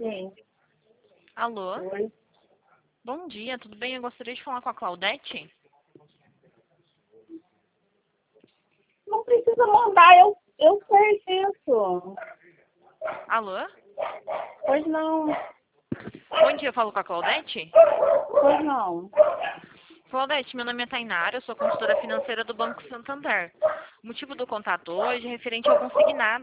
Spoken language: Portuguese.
Sim. Alô? Oi. Bom dia, tudo bem? Eu gostaria de falar com a Claudete. Não precisa mandar, eu sei isso. Alô? Pois não, Bom dia, eu falo com a Claudete. pois não. Claudete, meu nome é Tainara, eu sou consultora financeira do Banco Santander. O motivo do contato hoje é referente ao consignado.